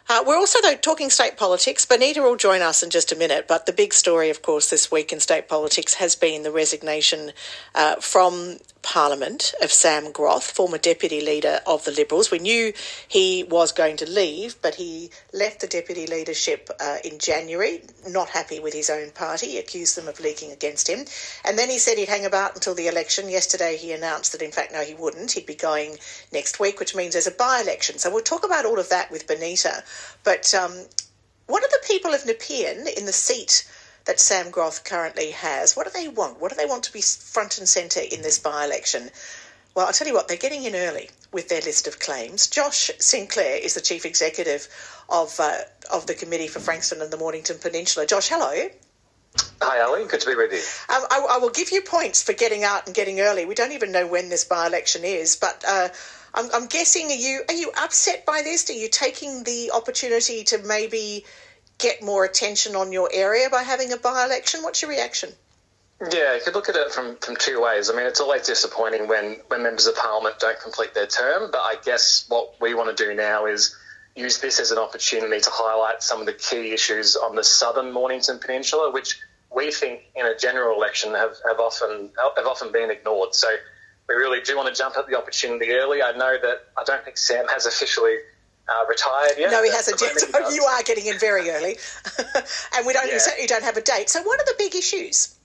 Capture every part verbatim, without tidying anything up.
Uh, we're also, though, talking state politics. Benita will join us in just a minute, but the big story, of course, this week in state politics has been the resignation uh, from Parliament of Sam Groth, former Deputy Leader of the Liberals. We knew he was going to leave, but he left the Deputy Leadership uh, in January, not happy with his own party, accused them of leaking against him. And then he said he'd hang about until the election. Yesterday he announced that, in fact, no, he wouldn't. He'd be going next week, which means there's a by-election. So we'll talk about all of that with Benita. But um, what do the people of Nepean in the seat that Sam Groth currently has, what do they want? What do they want to be front and centre in this by-election? Well, I'll tell you what, they're getting in early with their list of claims. Josh Sinclair is the Chief Executive of uh, of the Committee for Frankston and the Mornington Peninsula. Josh, hello. Hi, Ali. Good to be with you. Um, I, I will give you points for getting out and getting early. We don't even know when this by-election is, but uh, I'm, I'm guessing, are you are you upset by this? Are you taking the opportunity to maybe get more attention on your area by having a by-election? What's your reaction? Yeah, you could look at it from, from two ways. I mean, it's always disappointing when, when members of Parliament don't complete their term, but I guess what we want to do now is use this as an opportunity to highlight some of the key issues on the southern Mornington Peninsula, which we think in a general election have, have often have often been ignored. So we really do want to jump at the opportunity early. I know that I don't think Sam has officially Uh, retired yet. No, he hasn't yet. So you are getting in very early, and we don't. Yeah. You don't have a date. So, what are the big issues?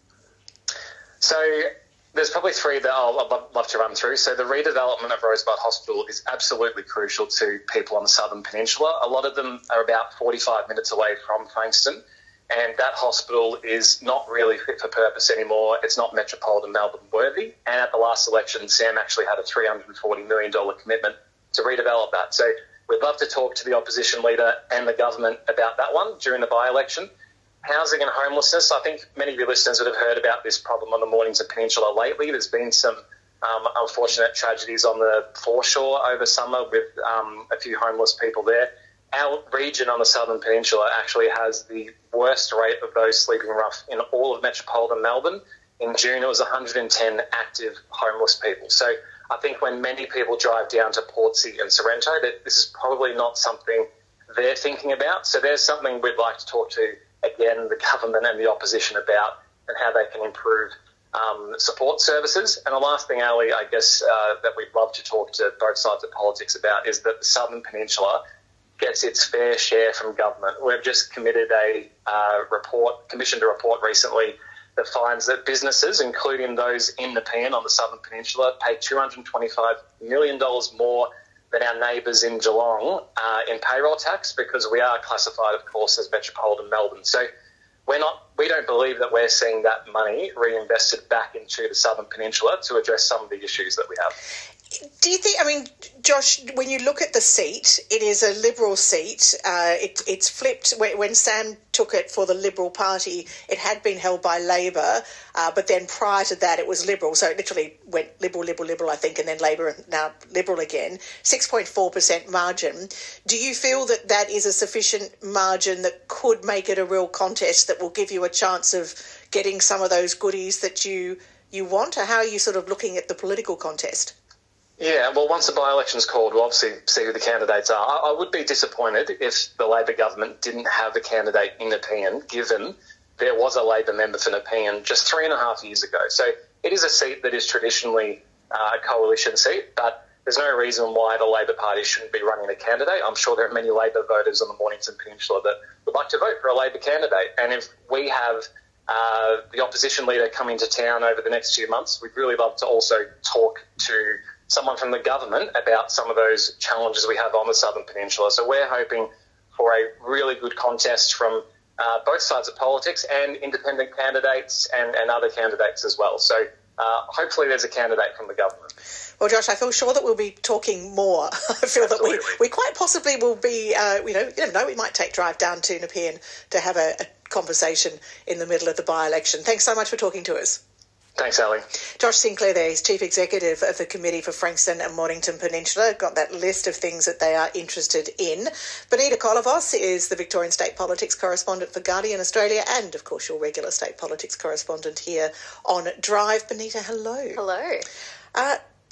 So, there's probably three that I'll, I'd love to run through. So, the redevelopment of Rosebud Hospital is absolutely crucial to people on the southern peninsula. A lot of them are about forty-five minutes away from Frankston, and that hospital is not really fit for purpose anymore. It's not metropolitan Melbourne worthy. And at the last election, Sam actually had a three hundred forty million dollars commitment to redevelop that. So, we'd love to talk to the opposition leader and the government about that one during the by-election. Housing and homelessness, I think many of your listeners would have heard about this problem on the Mornington Peninsula lately. There's been some um, unfortunate tragedies on the foreshore over summer with um, a few homeless people there. Our region on the southern peninsula actually has the worst rate of those sleeping rough in all of metropolitan Melbourne. In June, it was one hundred ten active homeless people. So I think when many people drive down to Portsea and Sorrento, that this is probably not something they're thinking about. So there's something we'd like to talk to, again, the government and the opposition about, and how they can improve um, support services. And the last thing, Ali, I guess, uh, that we'd love to talk to both sides of politics about is that the Southern Peninsula gets its fair share from government. We've just committed a uh, report, commissioned a report recently that finds that businesses, including those in Nepean on the Southern Peninsula, pay two hundred twenty-five million dollars more than our neighbours in Geelong uh, in payroll tax, because we are classified, of course, as metropolitan Melbourne. So we're not, we don't believe that we're seeing that money reinvested back into the Southern Peninsula to address some of the issues that we have. Do you think, I mean, Josh, when you look at the seat, it is a Liberal seat. Uh, it, it's flipped. When, when Sam took it for the Liberal Party, it had been held by Labor, uh, but then prior to that it was Liberal. So it literally went Liberal, Liberal, Liberal, I think, and then Labor, and now Liberal again. six point four percent margin. Do you feel that that is a sufficient margin that could make it a real contest that will give you a chance of getting some of those goodies that you, you want? Or how are you sort of looking at the political contest? Yeah, well, once the by-election's called, we'll obviously see who the candidates are. I, I would be disappointed if the Labor government didn't have a candidate in Nepean, given there was a Labor member for Nepean just three and a half years ago. So it is a seat that is traditionally uh, a coalition seat, but there's no reason why the Labor Party shouldn't be running a candidate. I'm sure there are many Labor voters on the Mornington Peninsula that would like to vote for a Labor candidate. And if we have uh, the opposition leader come into town over the next few months, we'd really love to also talk to someone from the government about some of those challenges we have on the Southern Peninsula. So we're hoping for a really good contest from uh, both sides of politics and independent candidates and, and other candidates as well. So uh, hopefully there's a candidate from the government. Well, Josh, I feel sure that we'll be talking more. I feel Absolutely. that we, we quite possibly will be, uh, you know, you never know, we might take drive down to Nepean to have a, a conversation in the middle of the by-election. Thanks so much for talking to us. Thanks, Ali. Josh Sinclair there, he's Chief Executive of the Committee for Frankston and Mornington Peninsula. Got that list of things that they are interested in. Benita Kolovos is the Victorian State Politics Correspondent for Guardian Australia and, of course, your regular State Politics Correspondent here on Drive. Benita, hello. Hello. Uh,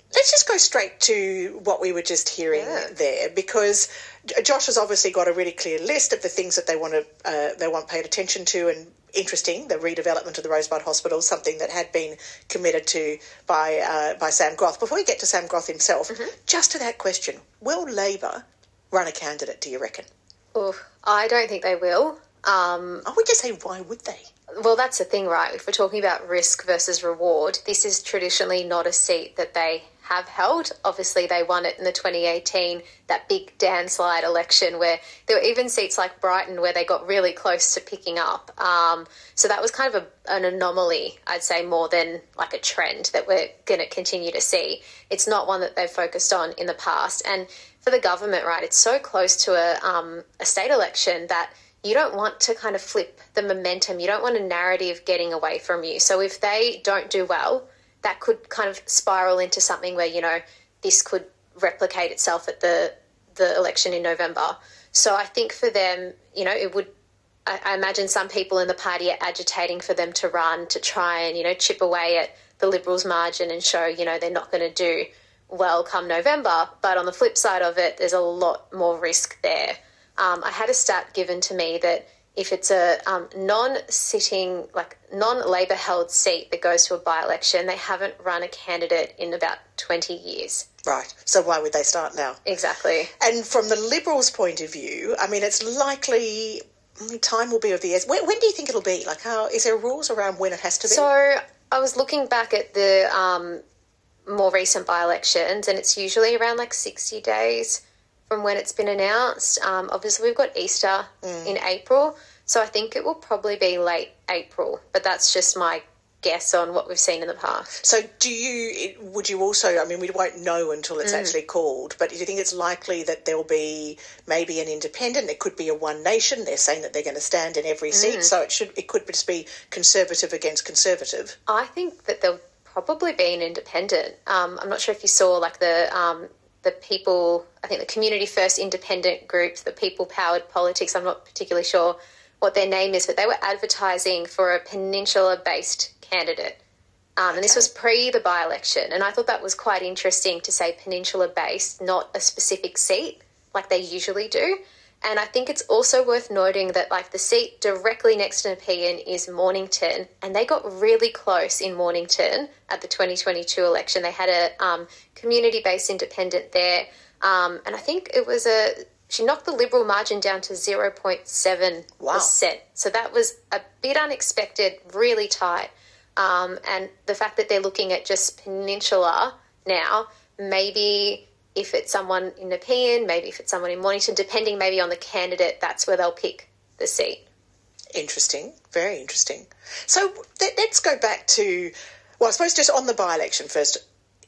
Let's just go straight to what we were just hearing Yeah. there, because Josh has obviously got a really clear list of the things that they want to uh, they want paid attention to, and interesting, the redevelopment of the Rosebud Hospital, something that had been committed to by uh, by Sam Groth. Before we get to Sam Groth himself, mm-hmm. just to that question, will Labor run a candidate, do you reckon? Oh, I don't think they will. Um, I would just say, why would they? Well, that's the thing, right? If we're talking about risk versus reward, this is traditionally not a seat that they have held. Obviously, they won it in the twenty eighteen, that big landslide election, where there were even seats like Brighton where they got really close to picking up. Um, so that was kind of a, an anomaly, I'd say, more than like a trend that we're going to continue to see. It's not one that they've focused on in the past. And for the government, right, it's so close to a, um, a state election that you don't want to kind of flip the momentum. You don't want a narrative getting away from you. So if they don't do well, that could kind of spiral into something where, you know, this could replicate itself at the the election in November. So I think for them, you know, it would, I, I imagine some people in the party are agitating for them to run, to try and, you know, chip away at the Liberals' margin and show, you know, they're not going to do well come November. But on the flip side of it, there's a lot more risk there. Um, I had a stat given to me that if it's a um, non-sitting, like non-Labor held seat that goes to a by-election, they haven't run a candidate in about twenty years. Right. So why would they start now? Exactly. And from the Liberals' point of view, I mean, it's likely time will be of the essence. When, when do you think it'll be? Like, how is there rules around when it has to be? So I was looking back at the um, more recent by-elections, and it's usually around like sixty days from when it's been announced. Um, obviously, we've got Easter mm. in April, so I think it will probably be late April, but that's just my guess on what we've seen in the past. So do you, would you also, I mean, we won't know until it's mm. actually called, but do you think it's likely that there'll be maybe an independent, it could be a One Nation, they're saying that they're going to stand in every seat, mm. so it should, it could just be Conservative against Conservative? I think that there'll probably be an independent. Um, I'm not sure if you saw like the... Um, the people, I think the Community First Independent Group, the People Powered Politics, I'm not particularly sure what their name is, but they were advertising for a Peninsula-based candidate. Um, okay. And this was pre the by-election. And I thought that was quite interesting to say Peninsula-based, not a specific seat like they usually do. And I think it's also worth noting that like the seat directly next to Nepean is Mornington, and they got really close in Mornington at the twenty twenty-two election. They had a um, community-based independent there, um, and I think it was a she knocked the Liberal margin down to zero point seven percent. Wow. So that was a bit unexpected, really tight. Um, and the fact that they're looking at just Peninsula now, maybe if it's someone in Nepean, maybe if it's someone in Mornington, depending maybe on the candidate, that's where they'll pick the seat. Interesting. Very interesting. So let's go back to, well, I suppose just on the by-election first.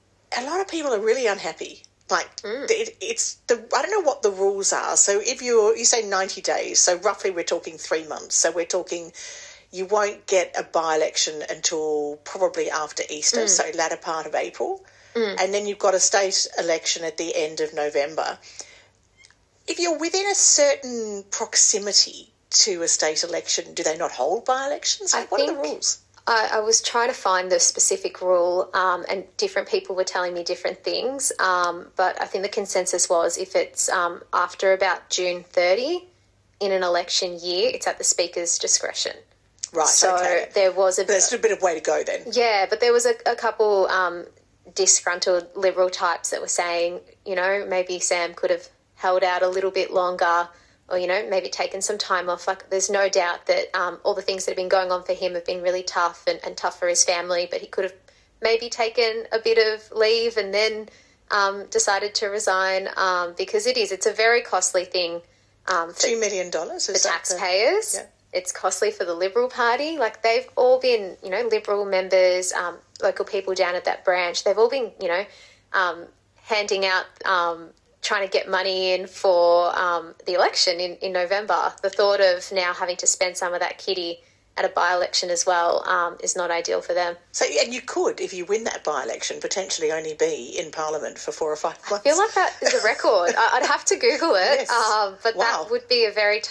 A lot of people are really unhappy. Like, mm. it, it's the, I don't know what the rules are. So if you're, you say ninety days, so roughly we're talking three months. So we're talking, you won't get a by-election until probably after Easter, mm. so latter part of April. Mm. And then you've got a state election at the end of November. If you're within a certain proximity to a state election, do they not hold by-elections? Like, what are the rules? I, I was trying to find the specific rule, um, and different people were telling me different things. Um, but I think the consensus was if it's um, after about June thirtieth in an election year, it's at the Speaker's discretion. Right, so okay. there was a... There's a bit of way to go then. Yeah, but there was a, a couple... Um, disgruntled Liberal types that were saying, you know, maybe Sam could have held out a little bit longer, or, you know, maybe taken some time off. Like, there's no doubt that um, all the things that have been going on for him have been really tough and, and tough for his family, but he could have maybe taken a bit of leave and then um, decided to resign um, because it is, it's a very costly thing. Um, for, Two million dollars for taxpayers. The, yeah. It's costly for the Liberal Party. Like, they've all been, you know, Liberal members, um, local people down at that branch. They've all been, you know, um, handing out, um, trying to get money in for um, the election in, in November. The thought of now having to spend some of that kitty at a by-election as well um, is not ideal for them. So, and you could, if you win that by-election, potentially only be in Parliament for four or five months. I feel like that is a record. I'd have to Google it, Yes. um, but Wow. that would be a very tight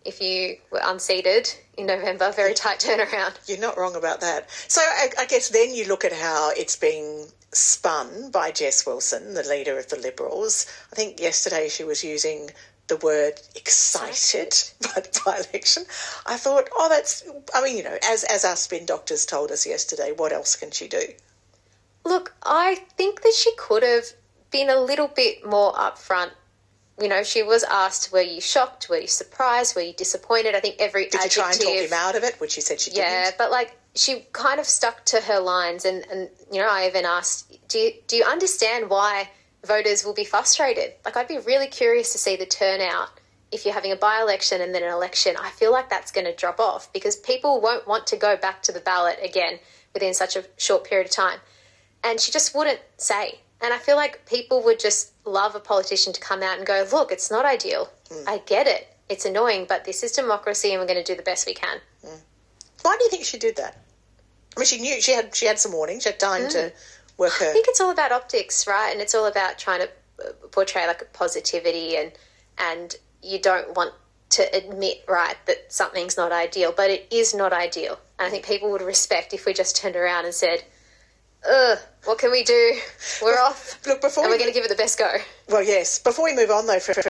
if you were unseated in November. Very tight turnaround. You're not wrong about that. So I, I guess then you look at how it's being spun by Jess Wilson, the leader of the Liberals. I think yesterday she was using the word excited by, by election. I thought, oh, that's, I mean, you know, as, as our spin doctors told us yesterday, what else can she do? Look, I think that she could have been a little bit more upfront. You know, she was asked, were you shocked? Were you surprised? Were you disappointed? I think every Did adjective... you try and talk him out of it, which she said she didn't? Yeah, but, like, she kind of stuck to her lines. And, and you know, I even asked, do you, do you understand why voters will be frustrated? Like, I'd be really curious to see the turnout if you're having a by-election and then an election. I feel like that's going to drop off because people won't want to go back to the ballot again within such a short period of time. And she just wouldn't say. And I feel like people would just love a politician to come out and go, look, it's not ideal. Mm. I get it. It's annoying, but this is democracy and we're going to do the best we can. Mm. Why do you think she did that? I mean, she knew she had she had some warning. She had time mm. to work her... I think it's all about optics, right? And it's all about trying to portray like a positivity and and you don't want to admit, right, that something's not ideal, but it is not ideal. And I think people would respect if we just turned around and said, ugh, what can we do? We're off. Look, before and we... we're going to give it the best go. Well, yes. Before we move on, though, for